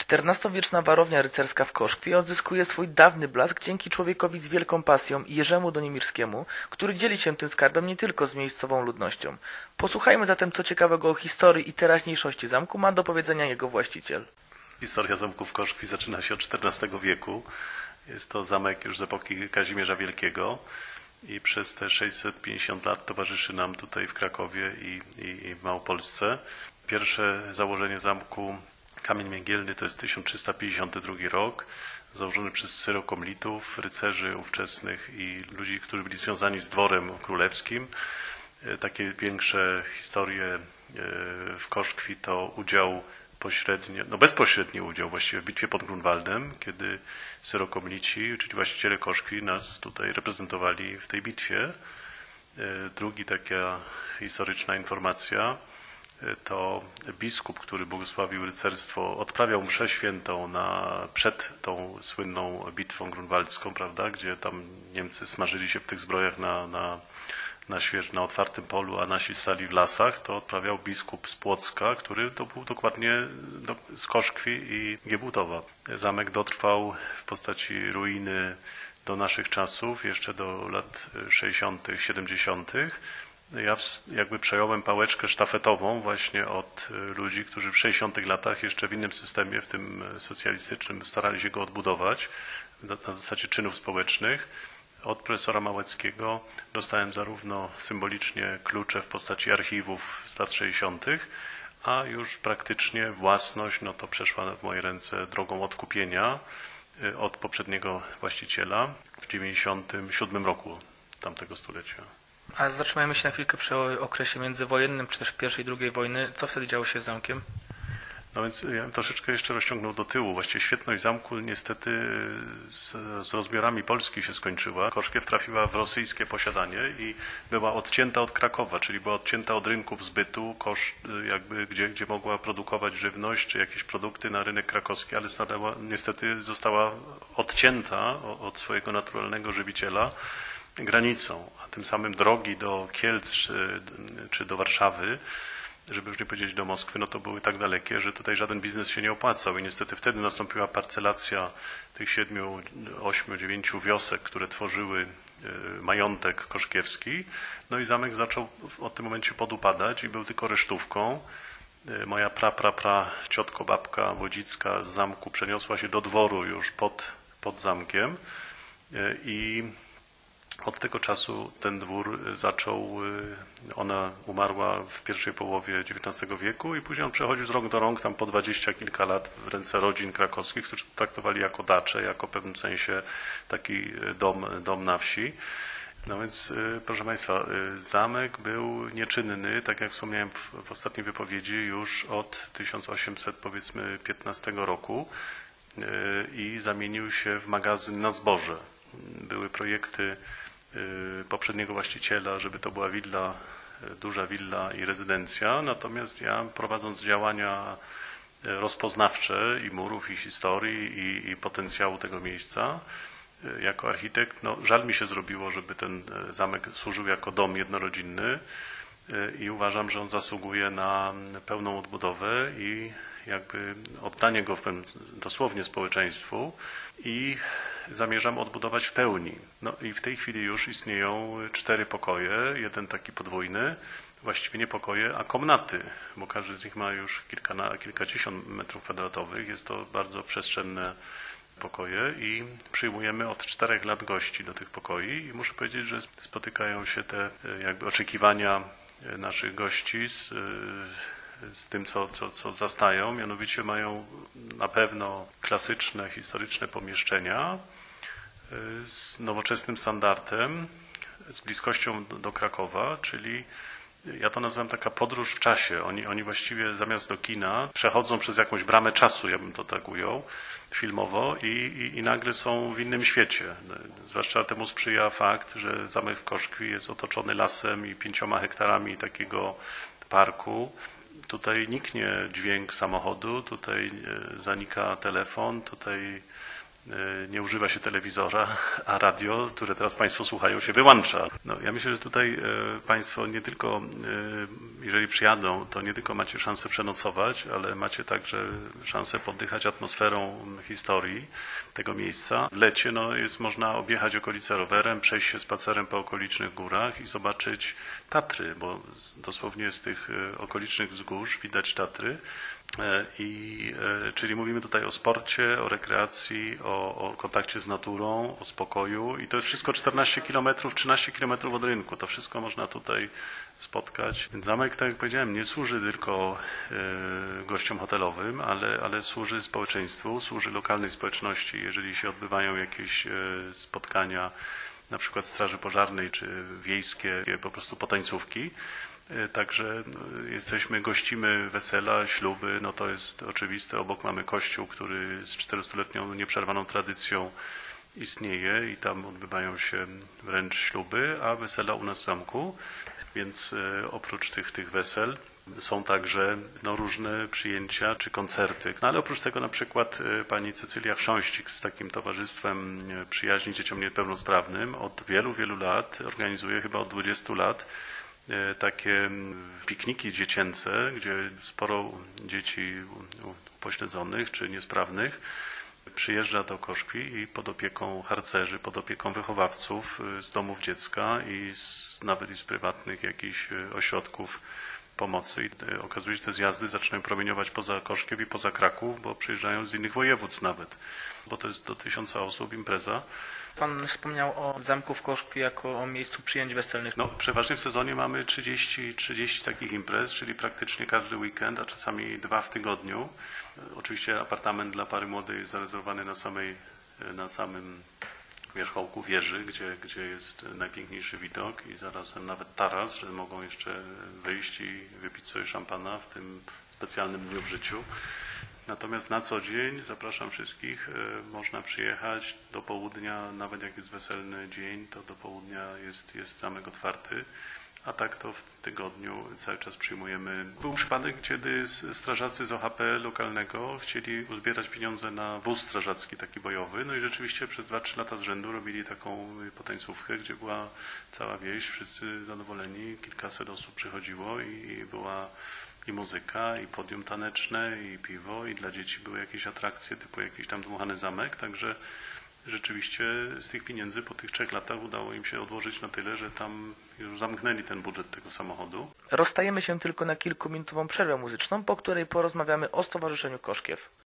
XIV-wieczna warownia rycerska w Koszkwie odzyskuje swój dawny blask dzięki człowiekowi z wielką pasją, Jerzemu Donimirskiemu, który dzieli się tym skarbem nie tylko z miejscową ludnością. Posłuchajmy zatem, co ciekawego o historii i teraźniejszości zamku ma do powiedzenia jego właściciel. Historia zamku w Koszkwi zaczyna się od XIV wieku. Jest to zamek już z epoki Kazimierza Wielkiego i przez te 650 lat towarzyszy nam tutaj w Krakowie i w Małopolsce. Pierwsze założenie zamku, kamień węgielny, to jest 1352 rok, założony przez syrokomlitów, rycerzy ówczesnych i ludzi, którzy byli związani z dworem królewskim. Takie większe historie w Koszkwi to udział bezpośredni udział właściwie w bitwie pod Grunwaldem, kiedy syrokomlici, czyli właściciele Koszkwi, nas tutaj reprezentowali w tej bitwie. Drugi taka historyczna informacja to biskup, który błogosławił rycerstwo, odprawiał mszę świętą przed tą słynną bitwą grunwaldzką, prawda, gdzie tam Niemcy smażyli się w tych zbrojach na otwartym polu, a nasi stali w lasach, to odprawiał biskup z Płocka, który to był dokładnie z Koszkwi i Giebutowa. Zamek dotrwał w postaci ruiny do naszych czasów, jeszcze do lat 60., 70. Ja jakby przejąłem pałeczkę sztafetową właśnie od ludzi, którzy w 60. latach jeszcze w innym systemie, w tym socjalistycznym, starali się go odbudować na zasadzie czynów społecznych. Od profesora Małeckiego dostałem zarówno symbolicznie klucze w postaci archiwów z lat 60., a już praktycznie własność to przeszła w moje ręce drogą odkupienia od poprzedniego właściciela w 97 roku tamtego stulecia. A zatrzymajmy się na chwilkę przy okresie międzywojennym, czy też I i II wojny. Co wtedy działo się z zamkiem? No więc ja bym troszeczkę jeszcze rozciągnął do tyłu. Właściwie świetność zamku niestety z rozbiorami Polski się skończyła. Koszkiew trafiła w rosyjskie posiadanie i była odcięta od Krakowa, czyli była odcięta od rynków zbytu, gdzie mogła produkować żywność czy jakieś produkty na rynek krakowski, ale niestety została odcięta od swojego naturalnego żywiciela granicą, a tym samym drogi do Kielc czy do Warszawy, żeby już nie powiedzieć do Moskwy, to były tak dalekie, że tutaj żaden biznes się nie opłacał i niestety wtedy nastąpiła parcelacja tych 7, 8, 9 wiosek, które tworzyły majątek koszkiewski. No i zamek zaczął w tym momencie podupadać i był tylko resztówką. Moja ciotko, babka Wodzicka z zamku przeniosła się do dworu już pod zamkiem i od tego czasu ten dwór ona umarła w pierwszej połowie XIX wieku i później on przechodził z rąk do rąk, tam po 20 kilka lat w ręce rodzin krakowskich, którzy traktowali jako dacze, jako w pewnym sensie taki dom na wsi. No więc, proszę Państwa, zamek był nieczynny, tak jak wspomniałem w ostatniej wypowiedzi, już od 1815 roku i zamienił się w magazyn na zboże. Były projekty poprzedniego właściciela, żeby to była willa, duża willa i rezydencja, natomiast ja, prowadząc działania rozpoznawcze i murów, i historii, i potencjału tego miejsca, jako architekt, żal mi się zrobiło, żeby ten zamek służył jako dom jednorodzinny i uważam, że on zasługuje na pełną odbudowę i jakby oddanie go dosłownie społeczeństwu i zamierzam odbudować w pełni. I w tej chwili już istnieją 4 pokoje, jeden taki podwójny, właściwie nie pokoje, a komnaty, bo każdy z nich ma już kilkadziesiąt metrów kwadratowych. Jest to bardzo przestrzenne pokoje i przyjmujemy od 4 lat gości do tych pokoi i muszę powiedzieć, że spotykają się te jakby oczekiwania naszych gości z tym, co zastają, mianowicie mają na pewno klasyczne, historyczne pomieszczenia z nowoczesnym standardem, z bliskością do Krakowa, czyli ja to nazywam taka podróż w czasie. Oni właściwie zamiast do kina przechodzą przez jakąś bramę czasu, ja bym to tak ujął, filmowo i nagle są w innym świecie. Zwłaszcza temu sprzyja fakt, że zamek w Koszkwi jest otoczony lasem i 5 hektarami takiego parku. Tutaj niknie dźwięk samochodu, tutaj zanika telefon, tutaj nie używa się telewizora, a radio, które teraz Państwo słuchają, się wyłącza. No, ja myślę, że tutaj Państwo nie tylko, jeżeli przyjadą, to nie tylko macie szansę przenocować, ale macie także szansę poddychać atmosferą historii tego miejsca. W lecie jest można objechać okolice rowerem, przejść się spacerem po okolicznych górach i zobaczyć Tatry, bo dosłownie z tych okolicznych wzgórz widać Tatry. Czyli mówimy tutaj o sporcie, o rekreacji, o kontakcie z naturą, o spokoju i to jest wszystko 14 km, 13 km od rynku. To wszystko można tutaj spotkać. Więc zamek, tak jak powiedziałem, nie służy tylko gościom hotelowym, ale służy społeczeństwu, służy lokalnej społeczności. Jeżeli się odbywają jakieś spotkania, na przykład straży pożarnej czy wiejskie, po prostu potańcówki. Także gościmy wesela, śluby, to jest oczywiste. Obok mamy kościół, który z 400-letnią nieprzerwaną tradycją istnieje i tam odbywają się wręcz śluby, a wesela u nas w zamku. Więc oprócz tych wesel są także różne przyjęcia czy koncerty. Ale oprócz tego na przykład pani Cecylia Chrząścik z takim towarzystwem przyjaźni dzieciom niepełnosprawnym od wielu, wielu lat organizuje, chyba od 20 lat, takie pikniki dziecięce, gdzie sporo dzieci upośledzonych czy niesprawnych przyjeżdża do Koszkwi i pod opieką harcerzy, pod opieką wychowawców z domów dziecka i nawet z prywatnych jakichś ośrodków pomocy. I okazuje się, że te zjazdy zaczynają promieniować poza Koszkiew i poza Kraków, bo przyjeżdżają z innych województw nawet, bo to jest do 1000 osób impreza. Pan wspomniał o zamku w Koszkwi jako o miejscu przyjęć weselnych. Przeważnie w sezonie mamy 30 takich imprez, czyli praktycznie każdy weekend, a czasami 2 w tygodniu. Oczywiście apartament dla pary młodej jest zarezerwowany na samym wierzchołku wieży, gdzie jest najpiękniejszy widok i zarazem nawet taras, że mogą jeszcze wyjść i wypić sobie szampana w tym specjalnym dniu w życiu. Natomiast na co dzień zapraszam wszystkich, można przyjechać do południa, nawet jak jest weselny dzień, to do południa jest zamek otwarty, a tak to w tygodniu cały czas przyjmujemy. Był przypadek, kiedy strażacy z OHP lokalnego chcieli uzbierać pieniądze na wóz strażacki taki bojowy, i rzeczywiście przez 2-3 lata z rzędu robili taką potańcówkę, gdzie była cała wieś, wszyscy zadowoleni, kilkaset osób przychodziło i była i muzyka, i podium taneczne, i piwo, i dla dzieci były jakieś atrakcje typu jakiś tam dmuchany zamek, także rzeczywiście z tych pieniędzy po tych 3 latach udało im się odłożyć na tyle, że tam już zamknęli ten budżet tego samochodu. Rozstajemy się tylko na kilkuminutową przerwę muzyczną, po której porozmawiamy o Stowarzyszeniu Koszkiew.